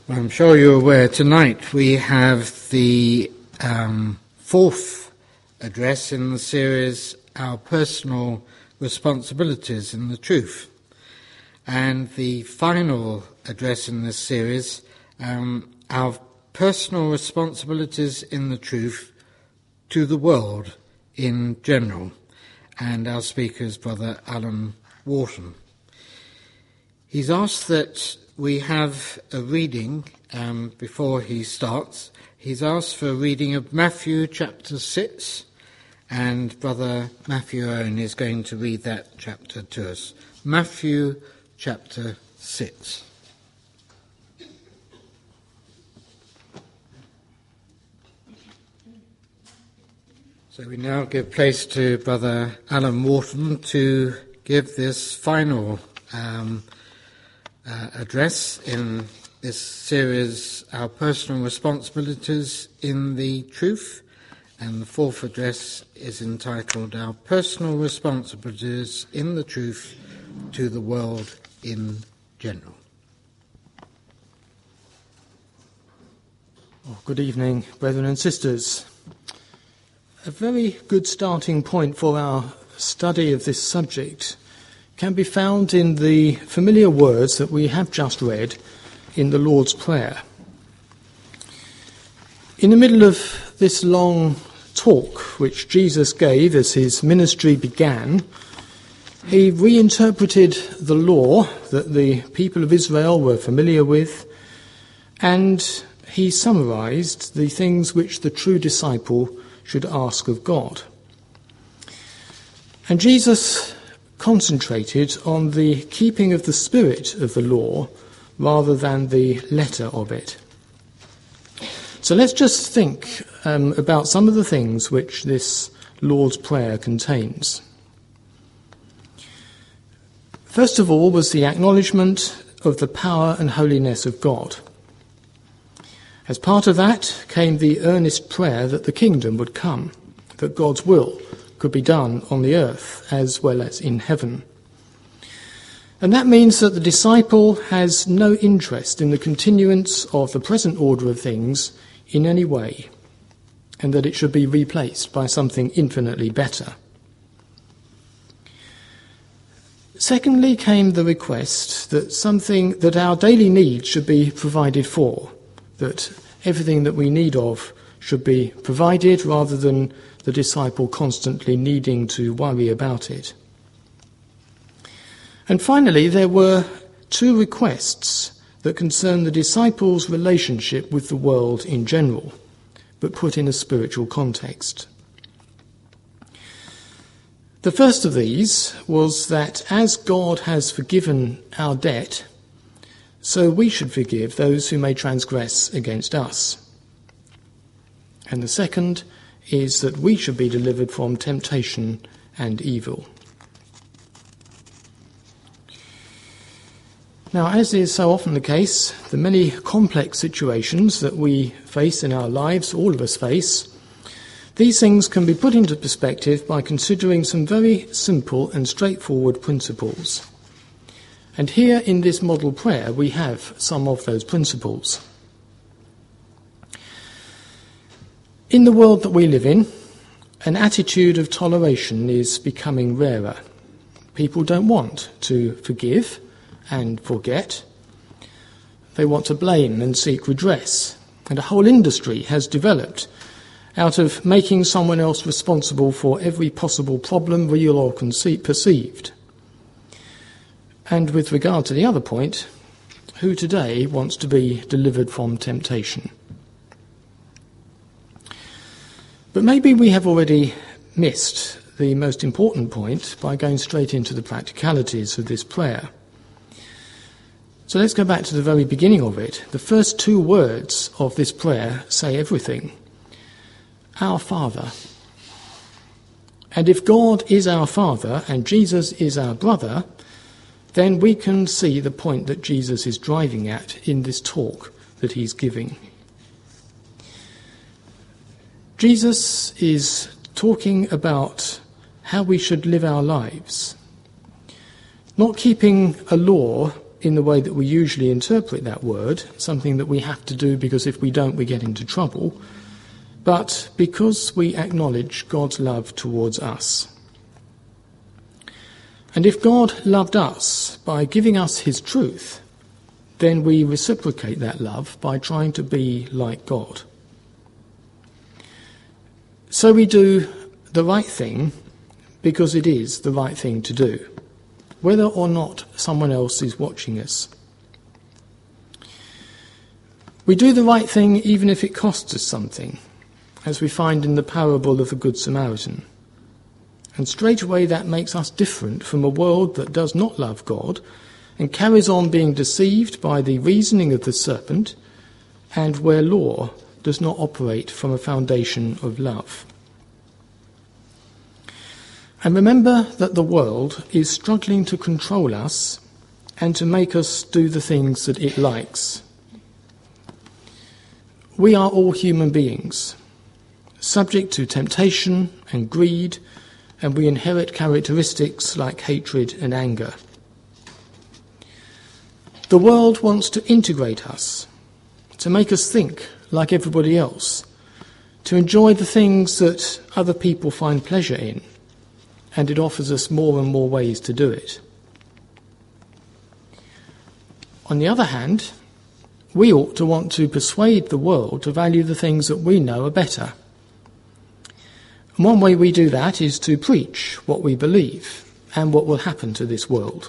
Well, I'm sure you're aware tonight we have the fourth address in the series, Our Personal Responsibilities in the Truth. And the final address in this series, Our Personal Responsibilities in the Truth to the World in General. And our speaker is Brother Alan Wharton. He's asked that we have a reading before he starts. He's asked for a reading of Matthew chapter 6, and Brother Matthew Owen is going to read that chapter to us. Matthew chapter 6. So we now give place to Brother Alan Wharton to give this final address in this series, Our Personal Responsibilities in the Truth, and the fourth address is entitled Our Personal Responsibilities in the Truth to the World in General. Oh, good evening, brethren and sisters. A very good starting point for our study of this subject can be found in the familiar words that we have just read in the Lord's Prayer. In the middle of this long talk which Jesus gave as his ministry began, he reinterpreted the law that the people of Israel were familiar with, and he summarized the things which the true disciple should ask of God. And Jesus concentrated on the keeping of the spirit of the law rather than the letter of it. So let's just think about some of the things which this Lord's Prayer contains. First of all was the acknowledgement of the power and holiness of God. As part of that came the earnest prayer that the kingdom would come, that God's will could be done on the earth as well as in heaven. And that means that the disciple has no interest in the continuance of the present order of things in any way, and that it should be replaced by something infinitely better. Secondly came the request that our daily needs should be provided for, that everything that we need of should be provided rather than the disciple constantly needing to worry about it. And finally, there were two requests that concern the disciples' relationship with the world in general, but put in a spiritual context. The first of these was that as God has forgiven our debt, so we should forgive those who may transgress against us. And the second is that we should be delivered from temptation and evil. Now, as is so often the case, the many complex situations that we face in our lives, all of us face, these things can be put into perspective by considering some very simple and straightforward principles. And here in this model prayer we have some of those principles. In the world that we live in, an attitude of toleration is becoming rarer. People don't want to forgive and forget. They want to blame and seek redress. And a whole industry has developed out of making someone else responsible for every possible problem, real or perceived. And with regard to the other point, who today wants to be delivered from temptation? But maybe we have already missed the most important point by going straight into the practicalities of this prayer. So let's go back to the very beginning of it. The first two words of this prayer say everything. Our Father. And if God is our Father and Jesus is our brother, then we can see the point that Jesus is driving at in this talk that he's giving. Jesus is talking about how we should live our lives, not keeping a law in the way that we usually interpret that word, something that we have to do because if we don't we get into trouble, but because we acknowledge God's love towards us. And if God loved us by giving us his truth, then we reciprocate that love by trying to be like God. So we do the right thing because it is the right thing to do, whether or not someone else is watching us. We do the right thing even if it costs us something, as we find in the parable of the Good Samaritan. And straight away that makes us different from a world that does not love God and carries on being deceived by the reasoning of the serpent, and where law does not operate from a foundation of love. And remember that the world is struggling to control us and to make us do the things that it likes. We are all human beings, subject to temptation and greed, and we inherit characteristics like hatred and anger. The world wants to integrate us, to make us think like everybody else, to enjoy the things that other people find pleasure in, and it offers us more and more ways to do it. On the other hand, we ought to want to persuade the world to value the things that we know are better. And one way we do that is to preach what we believe and what will happen to this world.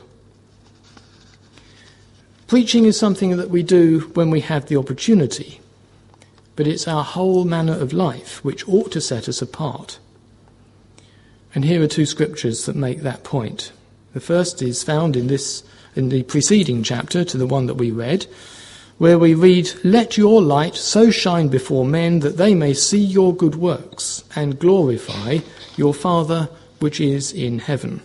Preaching is something that we do when we have the opportunity, but it's our whole manner of life which ought to set us apart. And here are two scriptures that make that point. The first is found in the preceding chapter to the one that we read, where we read, "Let your light so shine before men that they may see your good works and glorify your Father which is in heaven."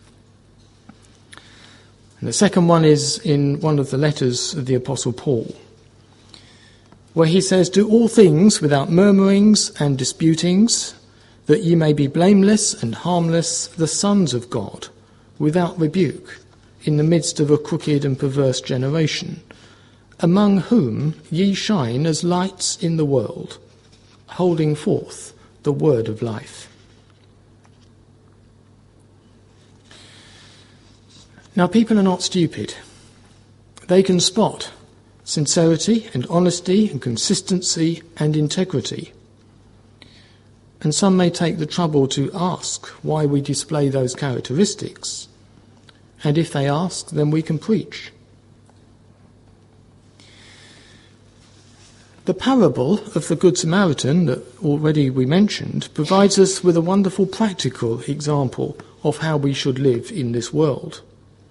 And the second one is in one of the letters of the Apostle Paul, where he says, "Do all things without murmurings and disputings, that ye may be blameless and harmless, the sons of God, without rebuke, in the midst of a crooked and perverse generation, among whom ye shine as lights in the world, holding forth the word of life." Now, people are not stupid. They can spot sincerity and honesty and consistency and integrity. And some may take the trouble to ask why we display those characteristics. And if they ask, then we can preach. The parable of the Good Samaritan that already we mentioned provides us with a wonderful practical example of how we should live in this world.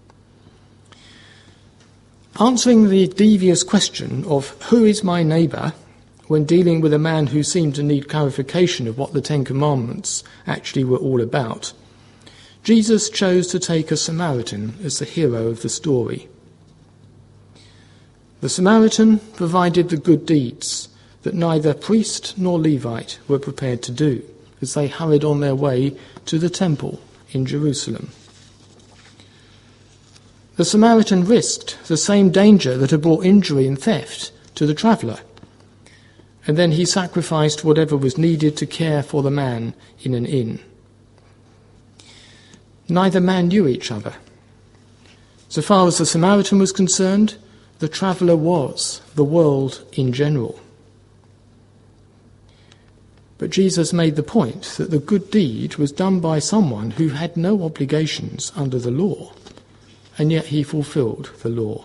Answering the devious question of who is my neighbour when dealing with a man who seemed to need clarification of what the Ten Commandments actually were all about, Jesus chose to take a Samaritan as the hero of the story. The Samaritan provided the good deeds that neither priest nor Levite were prepared to do as they hurried on their way to the temple in Jerusalem. The Samaritan risked the same danger that had brought injury and theft to the traveller, and then he sacrificed whatever was needed to care for the man in an inn. Neither man knew each other. So far as the Samaritan was concerned, the traveller was the world in general. But Jesus made the point that the good deed was done by someone who had no obligations under the law, and yet he fulfilled the law.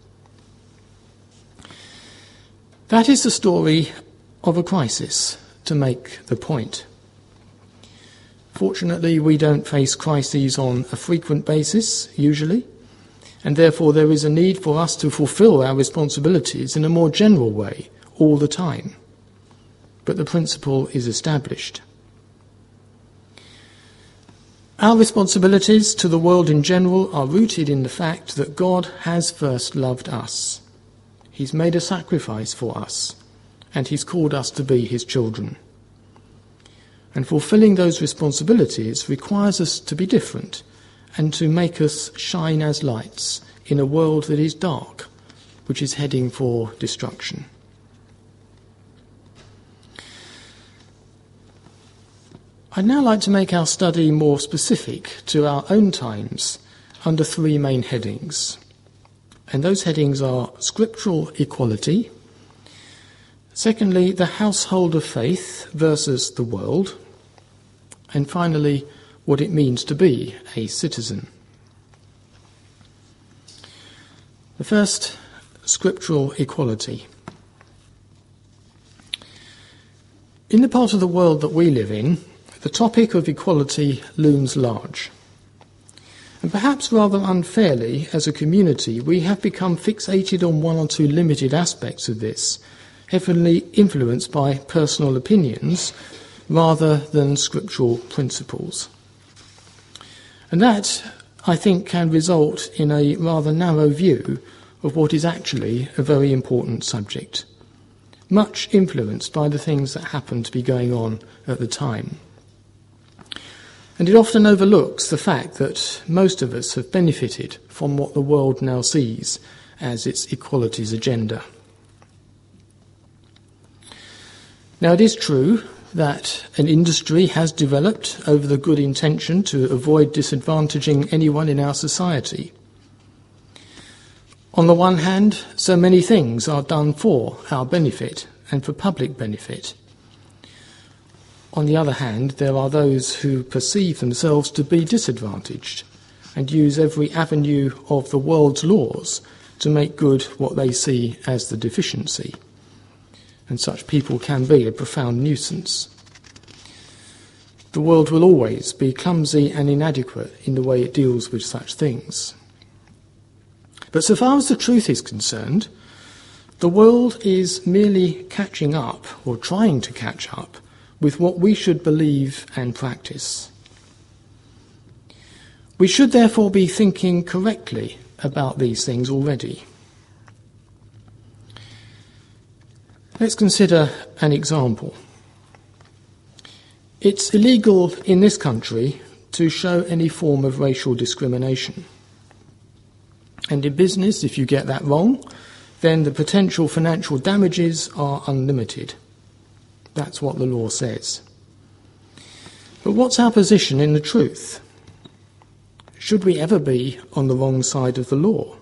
That is the story of a crisis, to make the point. Fortunately, we don't face crises on a frequent basis, usually, and therefore there is a need for us to fulfill our responsibilities in a more general way all the time. But the principle is established. Our responsibilities to the world in general are rooted in the fact that God has first loved us. He's made a sacrifice for us, and he's called us to be his children. And fulfilling those responsibilities requires us to be different and to make us shine as lights in a world that is dark, which is heading for destruction. I'd now like to make our study more specific to our own times under three main headings. And those headings are scriptural equality, secondly, the household of faith versus the world, and finally, what it means to be a citizen. The first, scriptural equality. In the part of the world that we live in, the topic of equality looms large. And perhaps rather unfairly, as a community, we have become fixated on one or two limited aspects of this, heavily influenced by personal opinions rather than scriptural principles. And that, I think, can result in a rather narrow view of what is actually a very important subject, much influenced by the things that happen to be going on at the time. And it often overlooks the fact that most of us have benefited from what the world now sees as its equalities agenda. Now, it is true that an industry has developed over the good intention to avoid disadvantaging anyone in our society. On the one hand, so many things are done for our benefit and for public benefit. On the other hand, there are those who perceive themselves to be disadvantaged and use every avenue of the world's laws to make good what they see as the deficiency. And such people can be a profound nuisance. The world will always be clumsy and inadequate in the way it deals with such things. But so far as the truth is concerned, the world is merely catching up, or trying to catch up, with what we should believe and practice. We should therefore be thinking correctly about these things already. Let's consider an example. It's illegal in this country to show any form of racial discrimination. And in business, if you get that wrong, then the potential financial damages are unlimited. That's what the law says. But what's our position in the truth? Should we ever be on the wrong side of the law?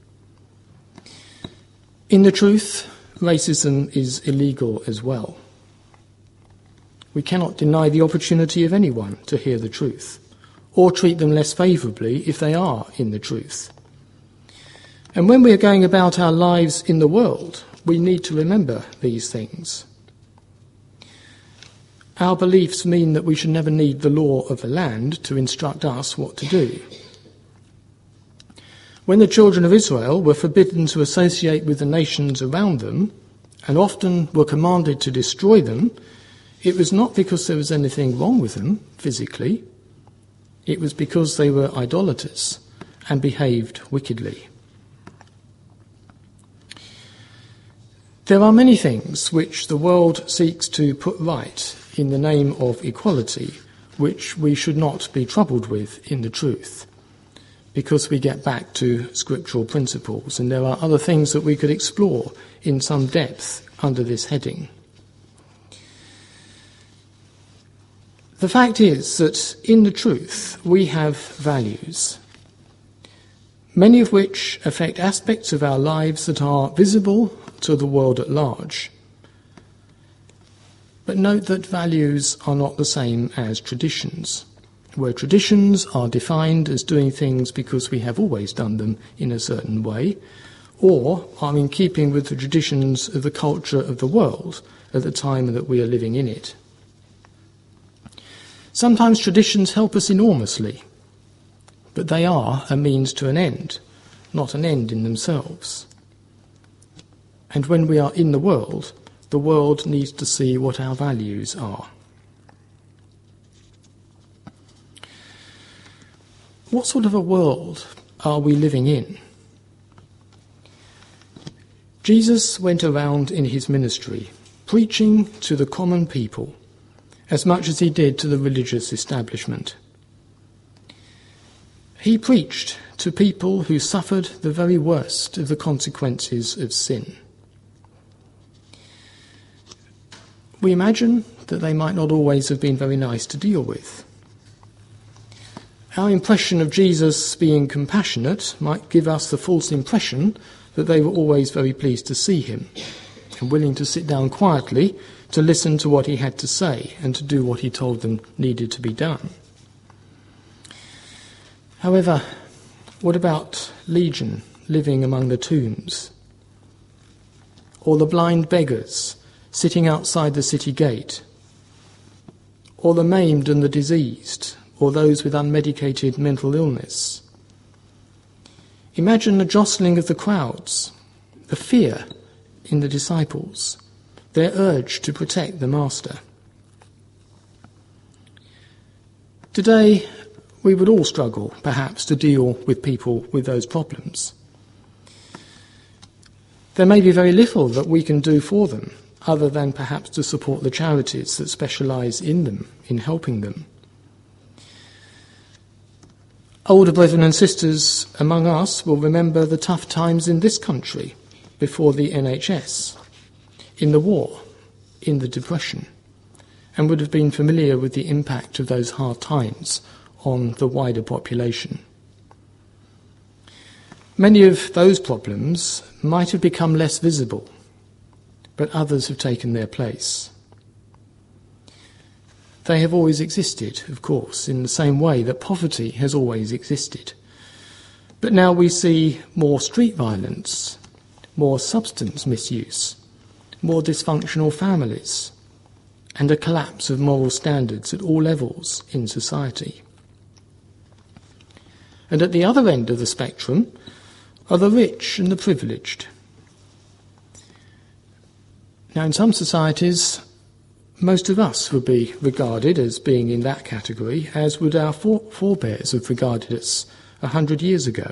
In the truth, racism is illegal as well. We cannot deny the opportunity of anyone to hear the truth, or treat them less favourably if they are in the truth. And when we are going about our lives in the world, we need to remember these things. Our beliefs mean that we should never need the law of the land to instruct us what to do. When the children of Israel were forbidden to associate with the nations around them, and often were commanded to destroy them, it was not because there was anything wrong with them physically. It was because they were idolaters and behaved wickedly. There are many things which the world seeks to put right in the name of equality, which we should not be troubled with in the truth, because we get back to scriptural principles, and there are other things that we could explore in some depth under this heading. The fact is that in the truth we have values, many of which affect aspects of our lives that are visible to the world at large. But note that values are not the same as traditions, where traditions are defined as doing things because we have always done them in a certain way, or are in keeping with the traditions of the culture of the world at the time that we are living in it. Sometimes traditions help us enormously, but they are a means to an end, not an end in themselves. And when we are in the world needs to see what our values are. What sort of a world are we living in? Jesus went around in his ministry, preaching to the common people as much as he did to the religious establishment. He preached to people who suffered the very worst of the consequences of sin. We imagine that they might not always have been very nice to deal with. Our impression of Jesus being compassionate might give us the false impression that they were always very pleased to see him and willing to sit down quietly to listen to what he had to say and to do what he told them needed to be done. However, what about Legion living among the tombs? Or the blind beggars sitting outside the city gate? Or the maimed and the diseased? Or those with unmedicated mental illness? Imagine the jostling of the crowds, the fear in the disciples, their urge to protect the Master. Today, we would all struggle, perhaps, to deal with people with those problems. There may be very little that we can do for them, other than perhaps to support the charities that specialise in them, in helping them. Older brethren and sisters among us will remember the tough times in this country before the NHS, in the war, in the Depression, and would have been familiar with the impact of those hard times on the wider population. Many of those problems might have become less visible, but others have taken their place. They have always existed, of course, in the same way that poverty has always existed. But now we see more street violence, more substance misuse, more dysfunctional families, and a collapse of moral standards at all levels in society. And at the other end of the spectrum are the rich and the privileged. Now, in some societies, most of us would be regarded as being in that category, as would our forebears have regarded us 100 years ago.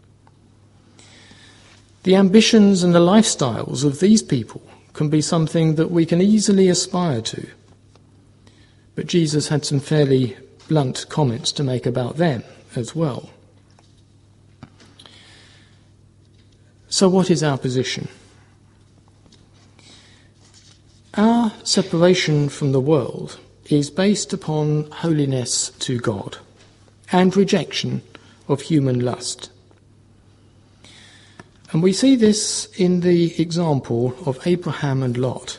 The ambitions and the lifestyles of these people can be something that we can easily aspire to. But Jesus had some fairly blunt comments to make about them as well. So what is our position? Our separation from the world is based upon holiness to God and rejection of human lust. And we see this in the example of Abraham and Lot.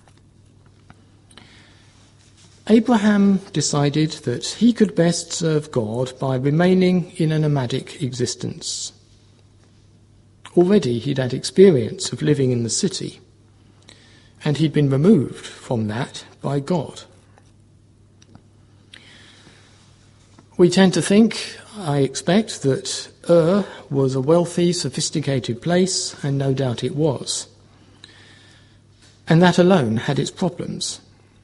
Abraham decided that he could best serve God by remaining in a nomadic existence. Already he'd had experience of living in the city, and he'd been removed from that by God. We tend to think, I expect, that Ur was a wealthy, sophisticated place, and no doubt it was. And that alone had its problems.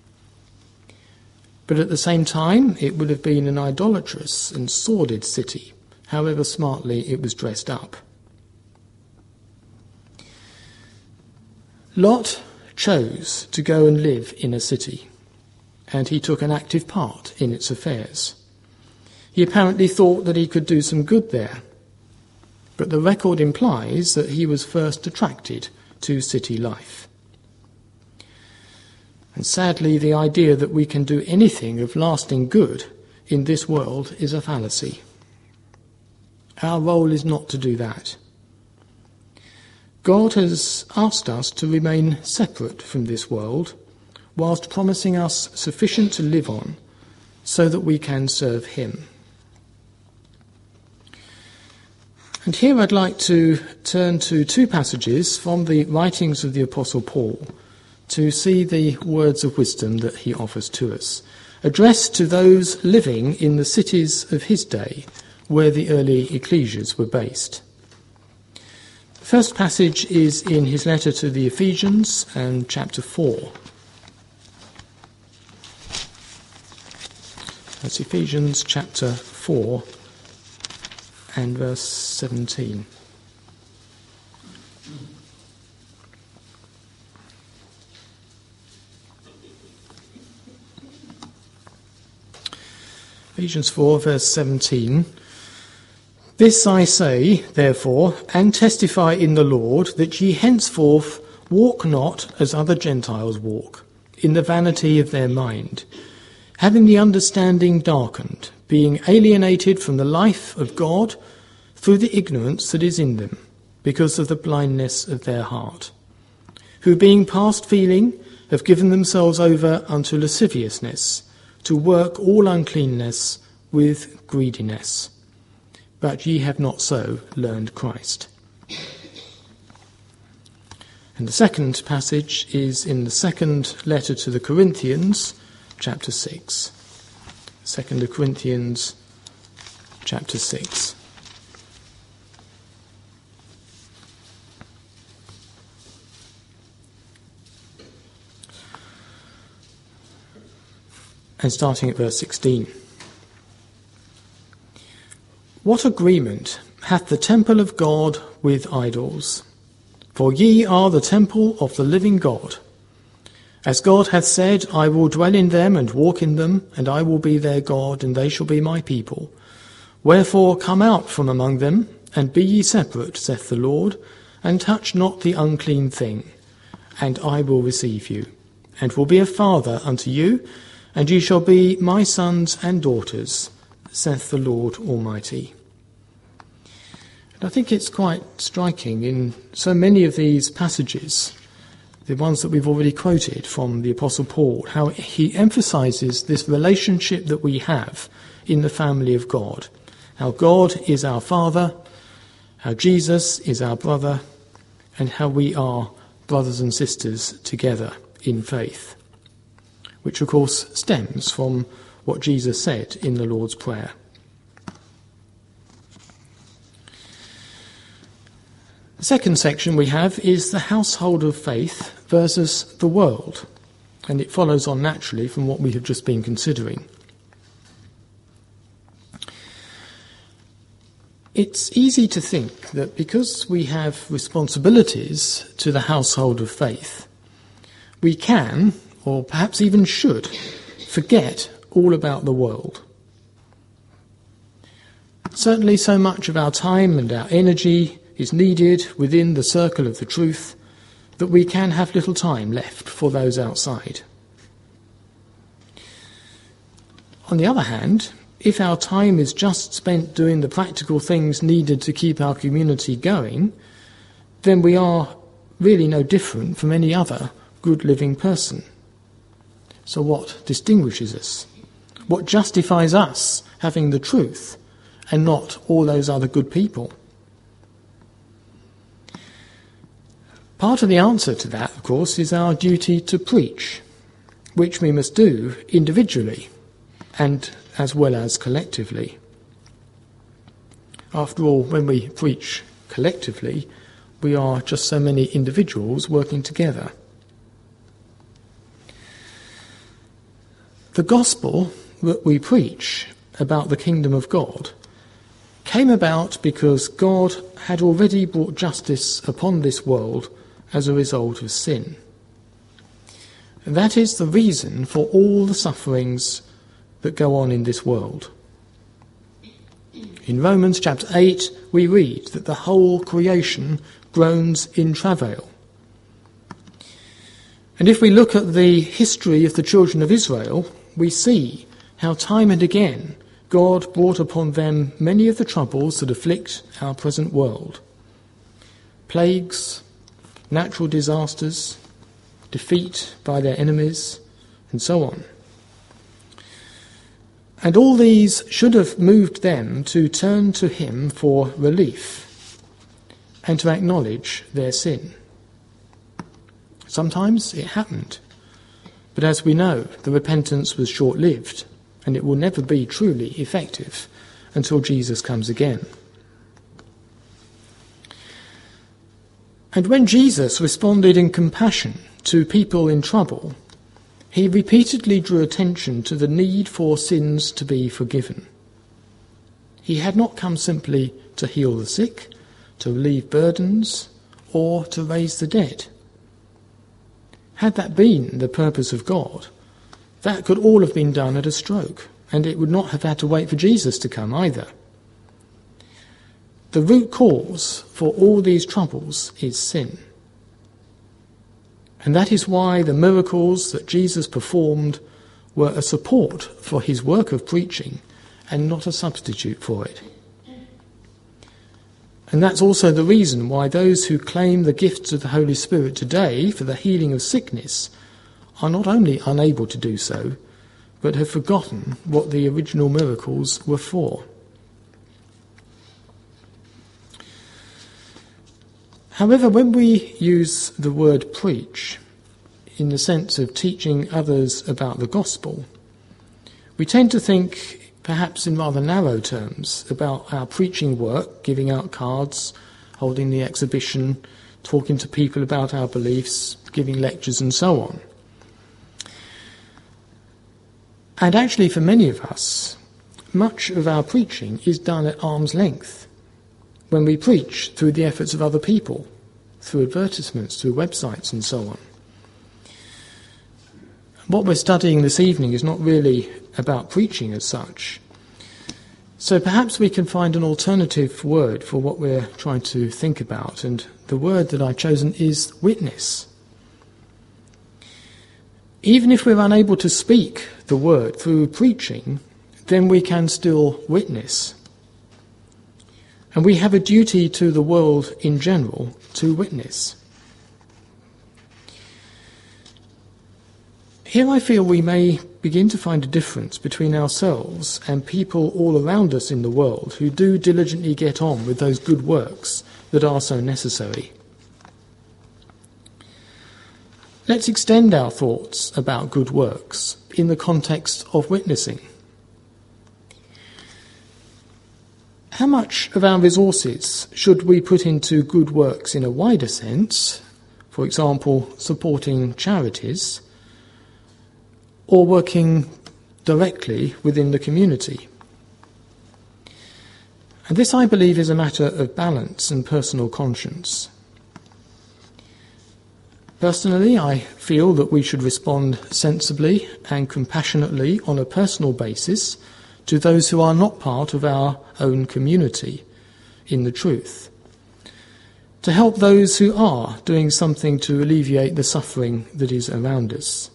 But at the same time, it would have been an idolatrous and sordid city, however smartly it was dressed up. Lot chose to go and live in a city, and he took an active part in its affairs. He apparently thought that he could do some good there, but the record implies that he was first attracted to city life. And sadly, the idea that we can do anything of lasting good in this world is a fallacy. Our role is not to do that. God has asked us to remain separate from this world, whilst promising us sufficient to live on, so that we can serve him. And here I'd like to turn to two passages from the writings of the Apostle Paul to see the words of wisdom that he offers to us, addressed to those living in the cities of his day, where the early ecclesias were based. The first passage is in his letter to the Ephesians and chapter 4. That's Ephesians chapter 4 and verse 17. Ephesians 4 verse 17. This I say, therefore, and testify in the Lord, that ye henceforth walk not as other Gentiles walk, in the vanity of their mind, having the understanding darkened, being alienated from the life of God through the ignorance that is in them, because of the blindness of their heart, who being past feeling have given themselves over unto lasciviousness, to work all uncleanness with greediness. But ye have not so learned Christ. And the second passage is in the second letter to the Corinthians, chapter 6. 2 Corinthians, chapter 6. And starting at verse 16. What agreement hath the temple of God with idols? For ye are the temple of the living God. As God hath said, I will dwell in them and walk in them, and I will be their God, and they shall be my people. Wherefore come out from among them, and be ye separate, saith the Lord, and touch not the unclean thing, and I will receive you, and will be a father unto you, and ye shall be my sons and daughters, saith the Lord Almighty. And I think it's quite striking in so many of these passages, the ones that we've already quoted from the Apostle Paul, how he emphasises this relationship that we have in the family of God, how God is our Father, how Jesus is our brother, and how we are brothers and sisters together in faith, which of course stems from what Jesus said in the Lord's Prayer. The second section we have is the household of faith versus the world, and it follows on naturally from what we have just been considering. It's easy to think that because we have responsibilities to the household of faith, we can, or perhaps even should, forget all about the world. Certainly so much of our time and our energy is needed within the circle of the truth that we can have little time left for those outside. On the other hand, if our time is just spent doing the practical things needed to keep our community going, then we are really no different from any other good living person. So what distinguishes us? What justifies us having the truth and not all those other good people? Part of the answer to that, of course, is our duty to preach, which we must do individually and as well as collectively. After all, when we preach collectively, we are just so many individuals working together. The gospel that we preach about the kingdom of God came about because God had already brought justice upon this world as a result of sin. And that is the reason for all the sufferings that go on in this world. In Romans chapter 8, we read that the whole creation groans in travail. And if we look at the history of the children of Israel, we see how time and again God brought upon them many of the troubles that afflict our present world. Plagues, natural disasters, defeat by their enemies, and so on. And all these should have moved them to turn to him for relief and to acknowledge their sin. Sometimes it happened, but as we know, the repentance was short-lived, and it will never be truly effective until Jesus comes again. And when Jesus responded in compassion to people in trouble, he repeatedly drew attention to the need for sins to be forgiven. He had not come simply to heal the sick, to relieve burdens, or to raise the dead. Had that been the purpose of God, that could all have been done at a stroke, and it would not have had to wait for Jesus to come either. the root cause for all these troubles is sin. And that is why the miracles that Jesus performed were a support for his work of preaching and not a substitute for it. And that's also the reason why those who claim the gifts of the Holy Spirit today for the healing of sickness are not only unable to do so, but have forgotten what the original miracles were for. However, when we use the word preach in the sense of teaching others about the gospel, we tend to think perhaps in rather narrow terms about our preaching work, giving out cards, holding the exhibition, talking to people about our beliefs, giving lectures and so on. And actually for many of us, much of our preaching is done at arm's length, when we preach through the efforts of other people, through advertisements, through websites and so on. What we're studying this evening is not really about preaching as such. So perhaps we can find an alternative word for what we're trying to think about, and the word that I've chosen is witness. Even if we're unable to speak the word through preaching, then we can still witness. And we have a duty to the world in general to witness. Here I feel we may begin to find a difference between ourselves and people all around us in the world who do diligently get on with those good works that are so necessary. Let's extend our thoughts about good works in the context of witnessing. How much of our resources should we put into good works in a wider sense, for example, supporting charities, or working directly within the community? And this, I believe, is a matter of balance and personal conscience. Personally, I feel that we should respond sensibly and compassionately on a personal basis to those who are not part of our own community in the truth, to help those who are doing something to alleviate the suffering that is around us.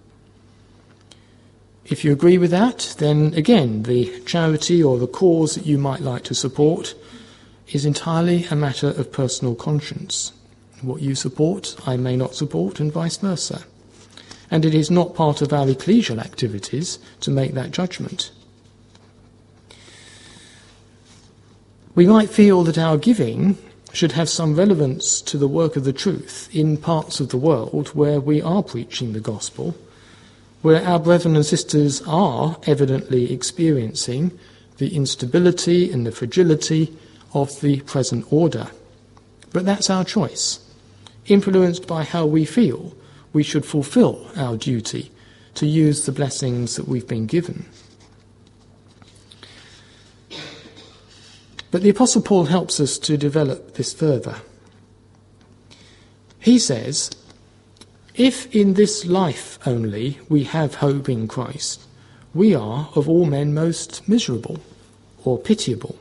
If you agree with that, then again, the charity or the cause that you might like to support is entirely a matter of personal conscience. What you support, I may not support, and vice versa. And it is not part of our ecclesial activities to make that judgment. We might feel that our giving should have some relevance to the work of the truth in parts of the world where we are preaching the gospel, where our brethren and sisters are evidently experiencing the instability and the fragility of the present order. But that's our choice, influenced by how we feel we should fulfill our duty to use the blessings that we've been given. But the Apostle Paul helps us to develop this further. He says, if in this life only we have hope in Christ, we are of all men most miserable or pitiable.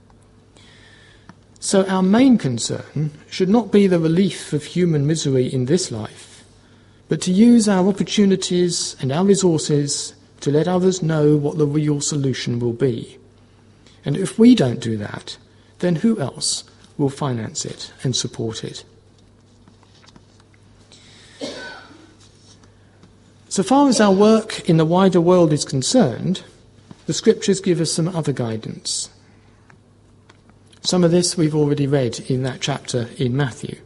So our main concern should not be the relief of human misery in this life, but to use our opportunities and our resources to let others know what the real solution will be. And if we don't do that, then who else will finance it and support it? So far as our work in the wider world is concerned, the Scriptures give us some other guidance. Some of this we've already read in that chapter in Matthew.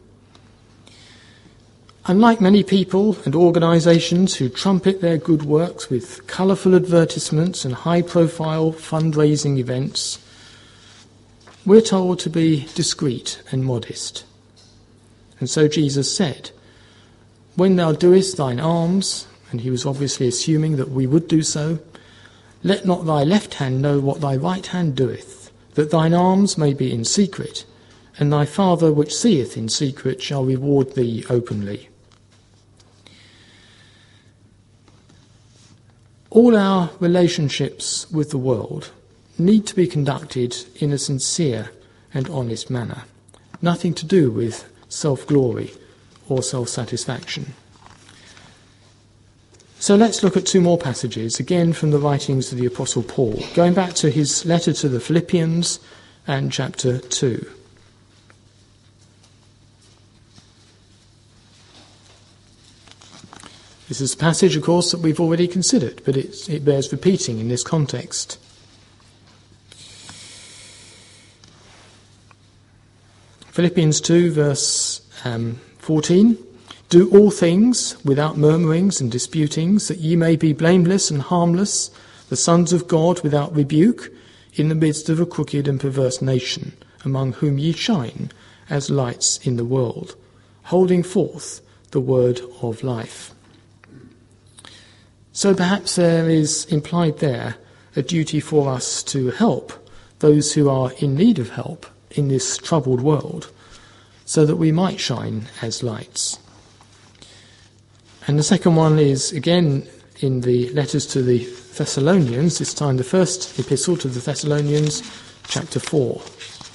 Unlike many people and organisations who trumpet their good works with colourful advertisements and high-profile fundraising events, we're told to be discreet and modest. And so Jesus said, when thou doest thine alms, and he was obviously assuming that we would do so, let not thy left hand know what thy right hand doeth, that thine alms may be in secret, and thy Father which seeth in secret shall reward thee openly. All our relationships with the world need to be conducted in a sincere and honest manner. Nothing to do with self-glory or self-satisfaction. So let's look at two more passages, again from the writings of the Apostle Paul, going back to his letter to the Philippians and chapter 2. This is a passage, of course, that we've already considered, but it bears repeating in this context. Philippians 2, verse 14. Do all things without murmurings and disputings, that ye may be blameless and harmless, the sons of God without rebuke, in the midst of a crooked and perverse nation, among whom ye shine as lights in the world, holding forth the word of life. So perhaps there is implied there a duty for us to help those who are in need of help in this troubled world, so that we might shine as lights. And the second one is, again, in the letters to the Thessalonians, this time the first epistle to the Thessalonians, chapter 4.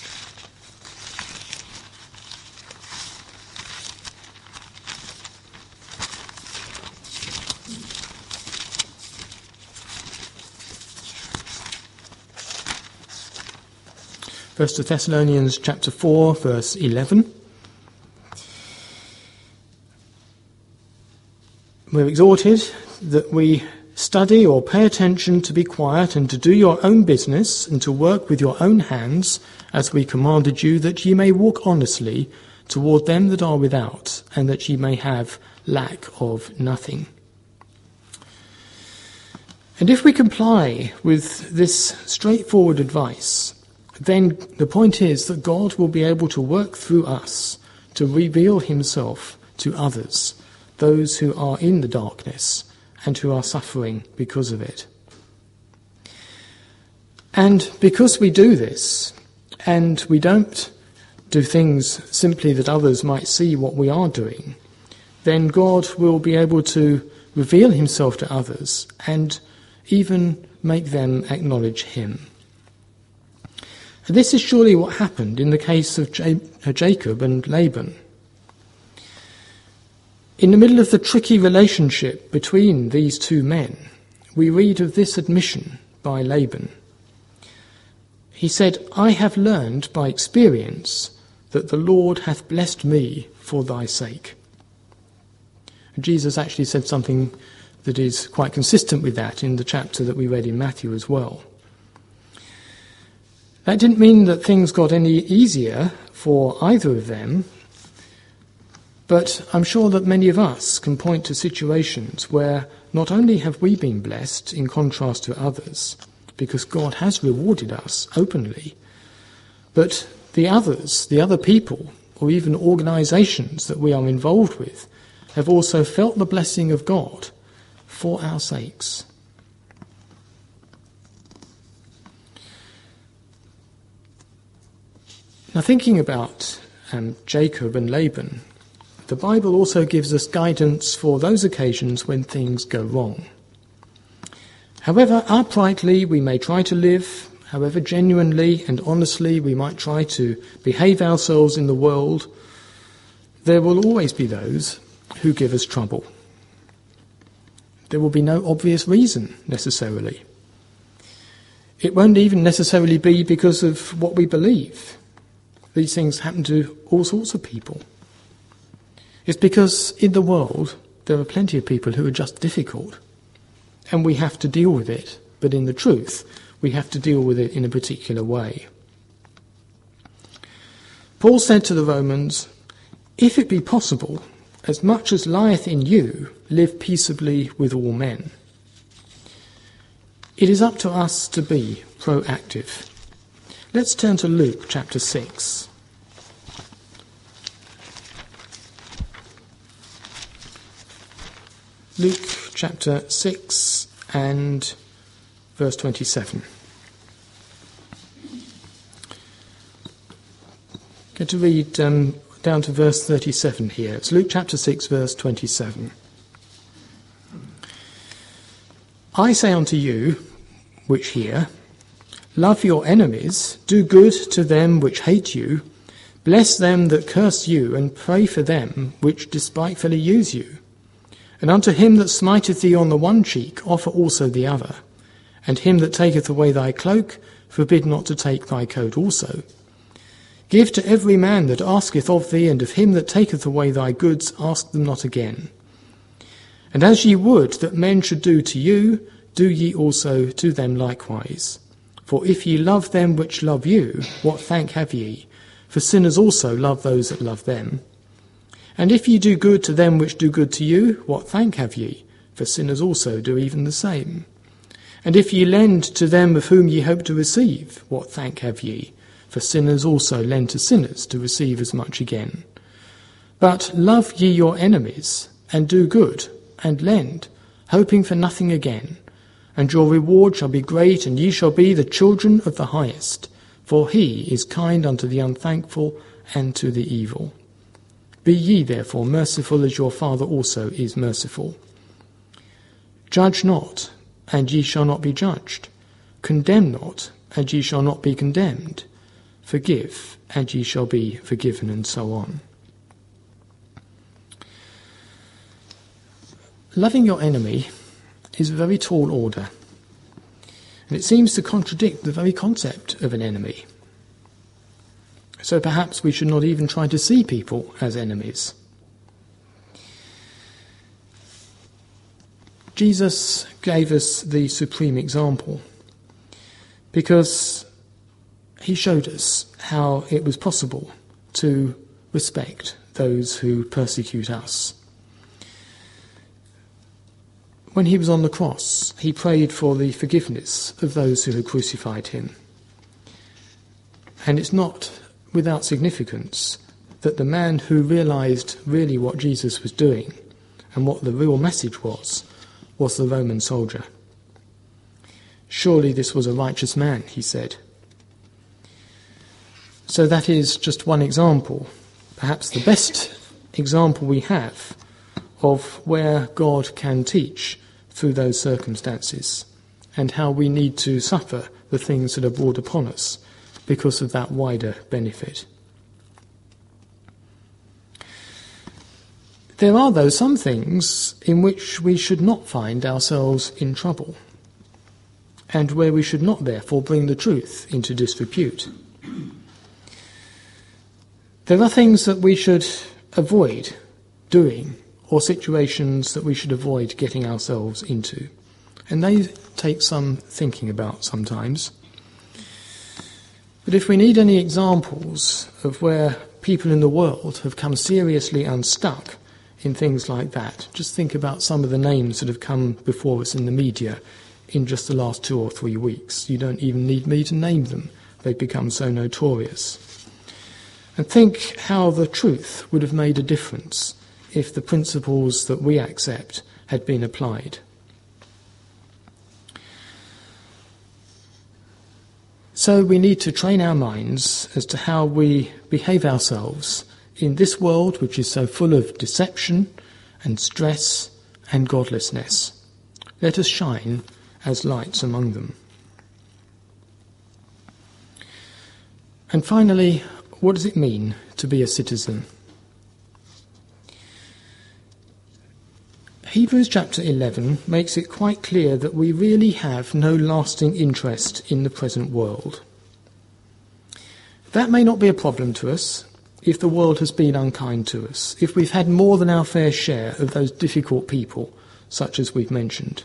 First Thessalonians chapter 4, verse 11. We're exhorted that we study or pay attention to be quiet and to do your own business and to work with your own hands as we commanded you, that ye may walk honestly toward them that are without, and that ye may have lack of nothing. And if we comply with this straightforward advice, then the point is that God will be able to work through us to reveal himself to others, those who are in the darkness and who are suffering because of it. And because we do this, and we don't do things simply that others might see what we are doing, then God will be able to reveal himself to others and even make them acknowledge him. And this is surely what happened in the case of Jacob and Laban. In the middle of the tricky relationship between these two men, we read of this admission by Laban. He said, I have learned by experience that the Lord hath blessed me for thy sake. And Jesus actually said something that is quite consistent with that in the chapter that we read in Matthew as well. That didn't mean that things got any easier for either of them, but I'm sure that many of us can point to situations where not only have we been blessed in contrast to others, because God has rewarded us openly, but the others, the other people, or even organisations that we are involved with, have also felt the blessing of God for our sakes. Now, thinking about Jacob and Laban, the Bible also gives us guidance for those occasions when things go wrong. However uprightly we may try to live, however genuinely and honestly we might try to behave ourselves in the world, there will always be those who give us trouble. There will be no obvious reason necessarily. It won't even necessarily be because of what we believe. These things happen to all sorts of people. It's because in the world there are plenty of people who are just difficult, and we have to deal with it. But in the truth, we have to deal with it in a particular way. Paul said to the Romans, if it be possible, as much as lieth in you, live peaceably with all men. It is up to us to be proactive. Let's turn to Luke chapter 6. Luke chapter 6 and verse 27. I'm going to read down to verse 37 here. It's Luke chapter 6, verse 27. I say unto you, which hear, Love your enemies, do good to them which hate you, bless them that curse you, and pray for them which despitefully use you. And unto him that smiteth thee on the one cheek, offer also the other. And him that taketh away thy cloak, forbid not to take thy coat also. Give to every man that asketh of thee, and of him that taketh away thy goods, ask them not again. And as ye would that men should do to you, do ye also to them likewise. For if ye love them which love you, what thank have ye? For sinners also love those that love them. And if ye do good to them which do good to you, what thank have ye? For sinners also do even the same. And if ye lend to them of whom ye hope to receive, what thank have ye? For sinners also lend to sinners to receive as much again. But love ye your enemies, and do good, and lend, hoping for nothing again. And your reward shall be great, and ye shall be the children of the highest. For he is kind unto the unthankful and to the evil. Be ye therefore merciful as your Father also is merciful. Judge not, and ye shall not be judged. Condemn not, and ye shall not be condemned. Forgive, and ye shall be forgiven, and so on. Loving your enemy is a very tall order, and it seems to contradict the very concept of an enemy. So perhaps we should not even try to see people as enemies. Jesus gave us the supreme example because he showed us how it was possible to respect those who persecute us. When he was on the cross, he prayed for the forgiveness of those who had crucified him. And it's not without significance that the man who realised really what Jesus was doing and what the real message was the Roman soldier. Surely this was a righteous man, he said. So that is just one example, perhaps the best example we have of where God can teach through those circumstances, and how we need to suffer the things that are brought upon us because of that wider benefit. There are, though, some things in which we should not find ourselves in trouble, and where we should not therefore bring the truth into disrepute. There are things that we should avoid doing, or situations that we should avoid getting ourselves into. And they take some thinking about sometimes. But if we need any examples of where people in the world have come seriously unstuck in things like that, just think about some of the names that have come before us in the media in just the last 2 or 3 weeks. You don't even need me to name them. They've become so notorious. And think how the truth would have made a difference if the principles that we accept had been applied. So we need to train our minds as to how we behave ourselves in this world which is so full of deception and stress and godlessness. Let us shine as lights among them. And finally, what does it mean to be a citizen? Hebrews chapter 11 makes it quite clear that we really have no lasting interest in the present world. That may not be a problem to us if the world has been unkind to us, if we've had more than our fair share of those difficult people, such as we've mentioned.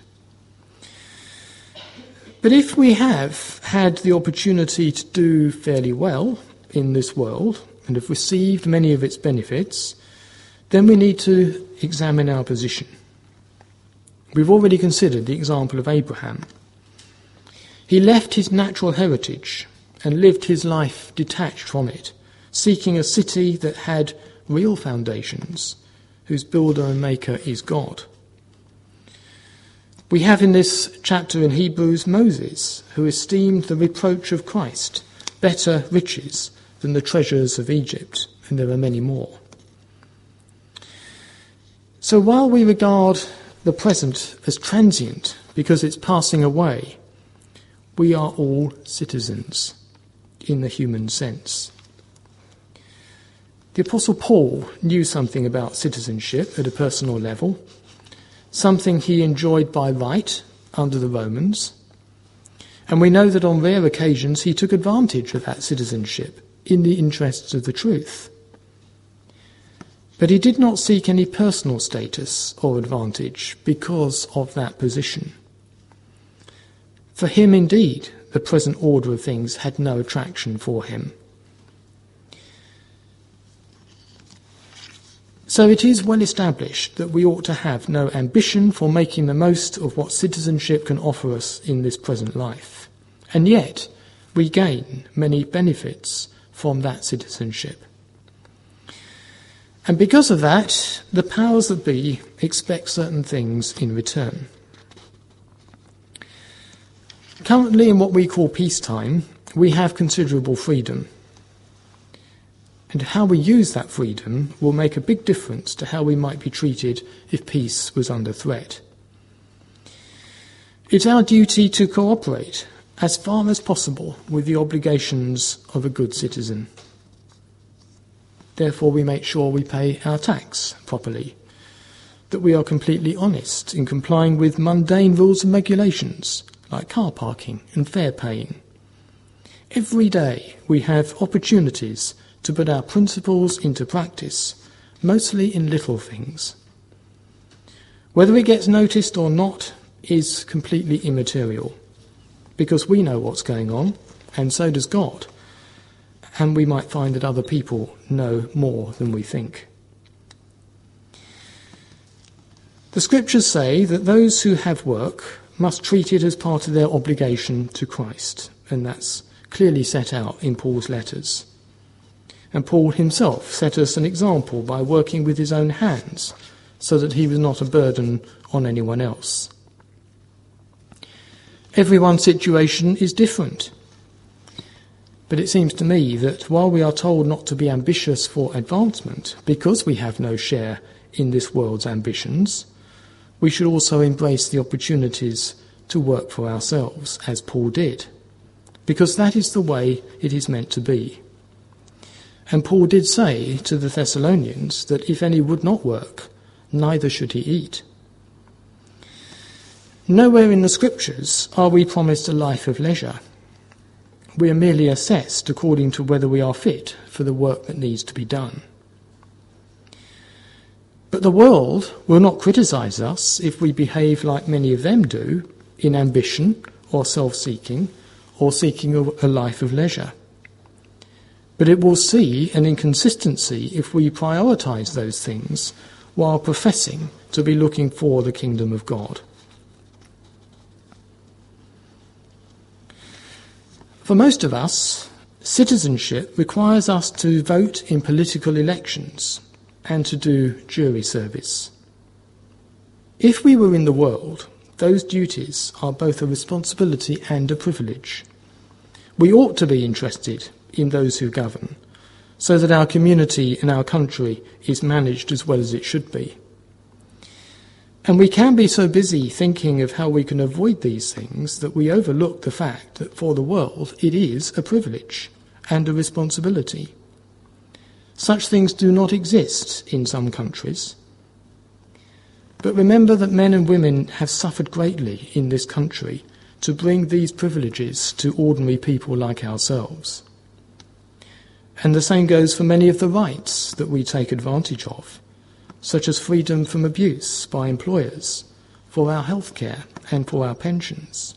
But if we have had the opportunity to do fairly well in this world and have received many of its benefits, then we need to examine our position. We've already considered the example of Abraham. He left his natural heritage and lived his life detached from it, seeking a city that had real foundations, whose builder and maker is God. We have in this chapter in Hebrews Moses, who esteemed the reproach of Christ better riches than the treasures of Egypt, and there are many more. So while we regard the present as transient because it's passing away, We are all citizens in the human sense. The Apostle Paul knew something about citizenship at a personal level, something he enjoyed by right under the Romans, and we know that on rare occasions he took advantage of that citizenship in the interests of the truth. But he did not seek any personal status or advantage because of that position. For him, indeed, the present order of things had no attraction for him. So it is well established that we ought to have no ambition for making the most of what citizenship can offer us in this present life. And yet, we gain many benefits from that citizenship. And because of that, the powers that be expect certain things in return. Currently, in what we call peacetime, we have considerable freedom. And how we use that freedom will make a big difference to how we might be treated if peace was under threat. It's our duty to cooperate as far as possible with the obligations of a good citizen. Therefore, we make sure we pay our tax properly, that we are completely honest in complying with mundane rules and regulations, like car parking and fare paying. Every day we have opportunities to put our principles into practice, mostly in little things. Whether it gets noticed or not is completely immaterial, because we know what's going on, and so does God. And we might find that other people know more than we think. The scriptures say that those who have work must treat it as part of their obligation to Christ, and that's clearly set out in Paul's letters. And Paul himself set us an example by working with his own hands, so that he was not a burden on anyone else. Everyone's situation is different. But it seems to me that while we are told not to be ambitious for advancement, because we have no share in this world's ambitions, we should also embrace the opportunities to work for ourselves, as Paul did, because that is the way it is meant to be. And Paul did say to the Thessalonians that if any would not work, neither should he eat. Nowhere in the scriptures are we promised a life of leisure. We are merely assessed according to whether we are fit for the work that needs to be done. But the world will not criticise us if we behave like many of them do, in ambition or self-seeking, or seeking a life of leisure. But it will see an inconsistency if we prioritise those things while professing to be looking for the kingdom of God. For most of us, citizenship requires us to vote in political elections and to do jury service. If we were in the world, those duties are both a responsibility and a privilege. We ought to be interested in those who govern, so that our community and our country is managed as well as it should be. And we can be so busy thinking of how we can avoid these things that we overlook the fact that for the world it is a privilege and a responsibility. Such things do not exist in some countries. But remember that men and women have suffered greatly in this country to bring these privileges to ordinary people like ourselves. And the same goes for many of the rights that we take advantage of, such as freedom from abuse by employers, for our health care and for our pensions.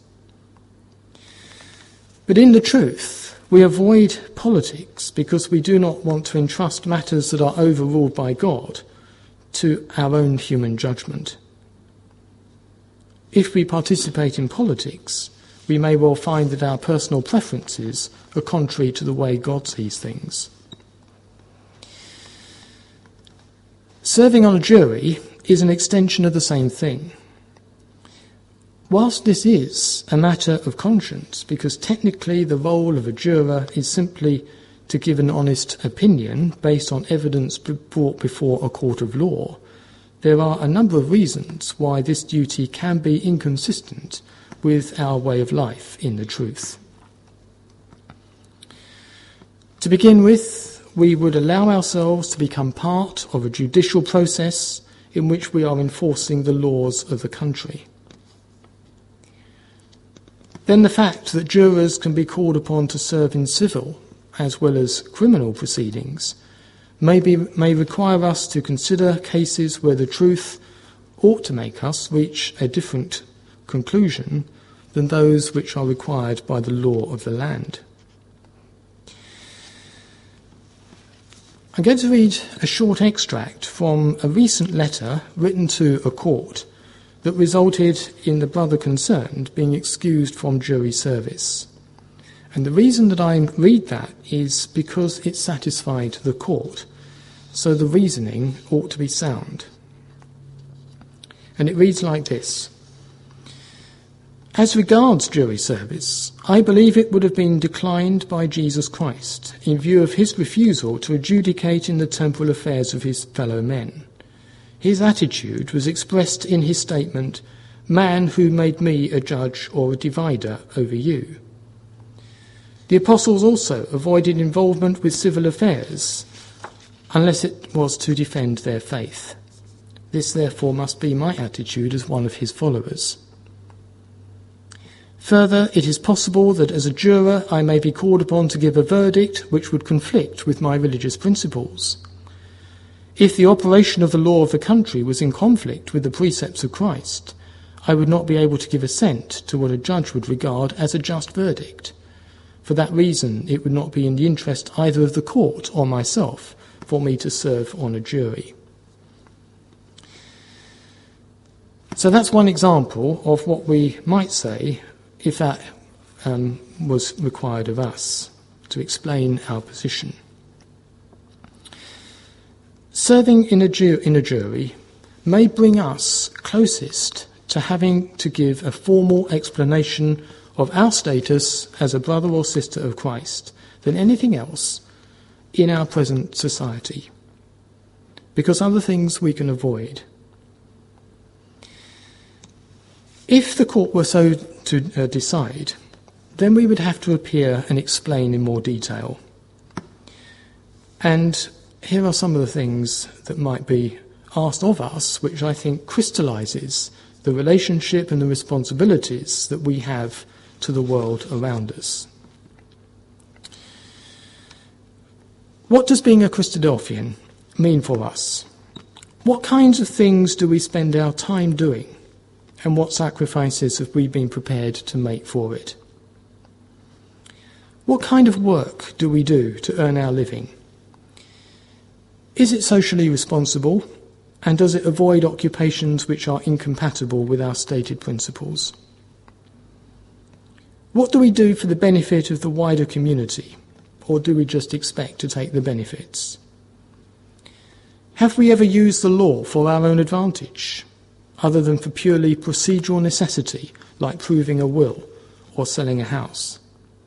But in the truth, we avoid politics because we do not want to entrust matters that are overruled by God to our own human judgment. If we participate in politics, we may well find that our personal preferences are contrary to the way God sees things. Serving on a jury is an extension of the same thing. Whilst this is a matter of conscience, because technically the role of a juror is simply to give an honest opinion based on evidence brought before a court of law, there are a number of reasons why this duty can be inconsistent with our way of life in the truth. To begin with, we would allow ourselves to become part of a judicial process in which we are enforcing the laws of the country. Then the fact that jurors can be called upon to serve in civil as well as criminal proceedings may require us to consider cases where the truth ought to make us reach a different conclusion than those which are required by the law of the land. I'm going to read a short extract from a recent letter written to a court that resulted in the brother concerned being excused from jury service. And the reason that I read that is because it satisfied the court, so the reasoning ought to be sound. And it reads like this. As regards jury service, I believe it would have been declined by Jesus Christ in view of his refusal to adjudicate in the temporal affairs of his fellow men. His attitude was expressed in his statement, "Man who made me a judge or a divider over you." The apostles also avoided involvement with civil affairs unless it was to defend their faith. This therefore must be my attitude as one of his followers. Further, it is possible that as a juror I may be called upon to give a verdict which would conflict with my religious principles. If the operation of the law of the country was in conflict with the precepts of Christ, I would not be able to give assent to what a judge would regard as a just verdict. For that reason, it would not be in the interest either of the court or myself for me to serve on a jury. So that's one example of what we might say if that was required of us, to explain our position. Serving in a jury may bring us closest to having to give a formal explanation of our status as a brother or sister of Christ than anything else in our present society, because other things we can avoid. If the court were so to decide, then we would have to appear and explain in more detail. And here are some of the things that might be asked of us, which I think crystallises the relationship and the responsibilities that we have to the world around us. What does being a Christadelphian mean for us? What kinds of things do we spend our time doing? And what sacrifices have we been prepared to make for it? What kind of work do we do to earn our living? Is it socially responsible, and does it avoid occupations which are incompatible with our stated principles? What do we do for the benefit of the wider community, or do we just expect to take the benefits? Have we ever used the law for our own advantage, other than for purely procedural necessity, like proving a will or selling a house?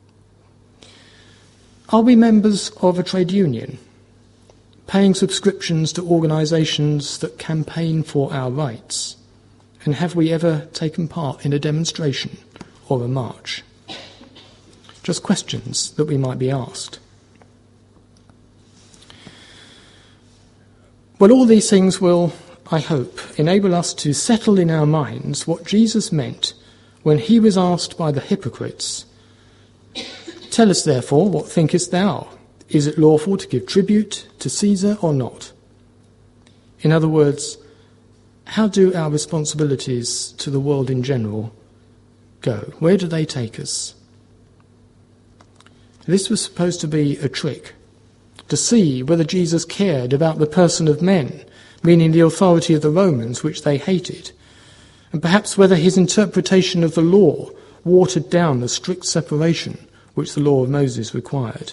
Are we members of a trade union, paying subscriptions to organisations that campaign for our rights? And have we ever taken part in a demonstration or a march? Just questions that we might be asked. Well, all these things will, I hope, enable us to settle in our minds what Jesus meant when he was asked by the hypocrites, "Tell us therefore, what thinkest thou? Is it lawful to give tribute to Caesar or not?" In other words, how do our responsibilities to the world in general go? Where do they take us? This was supposed to be a trick, to see whether Jesus cared about the person of men, meaning the authority of the Romans, which they hated, and perhaps whether his interpretation of the law watered down the strict separation which the law of Moses required.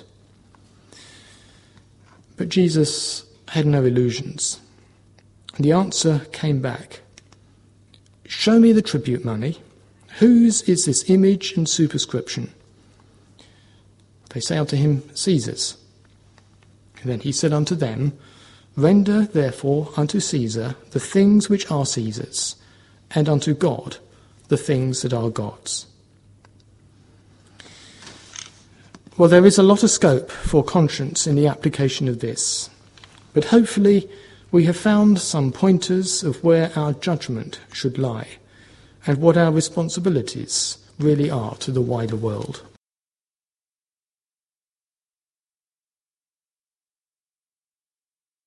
But Jesus had no illusions, and the answer came back. "Show me the tribute money. Whose is this image and superscription?" They say unto him, "Caesar's." And then he said unto them, "Render therefore unto Caesar the things which are Caesar's, and unto God the things that are God's. Well, there is a lot of scope for conscience in the application of this, but hopefully we have found some pointers of where our judgment should lie and what our responsibilities really are to the wider world.